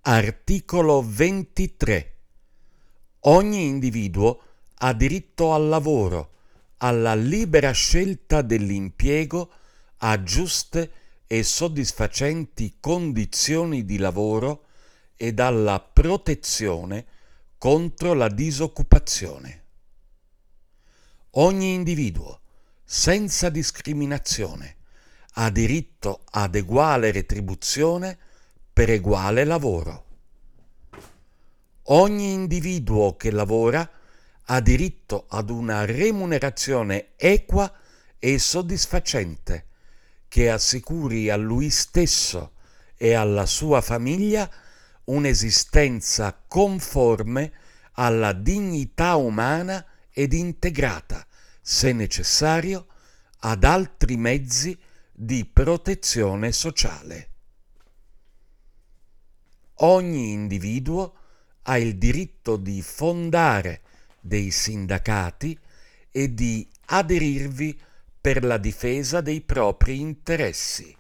Articolo 23. Ogni individuo ha diritto al lavoro, alla libera scelta dell'impiego, a giuste e soddisfacenti condizioni di lavoro ed alla protezione contro la disoccupazione. Ogni individuo, senza discriminazione, ha diritto ad eguale retribuzione per eguale lavoro. Ogni individuo che lavora ha diritto ad una remunerazione equa e soddisfacente che assicuri a lui stesso e alla sua famiglia un'esistenza conforme alla dignità umana ed integrata, se necessario, ad altri mezzi di protezione sociale. Ogni individuo ha il diritto di fondare dei sindacati e di aderirvi per la difesa dei propri interessi.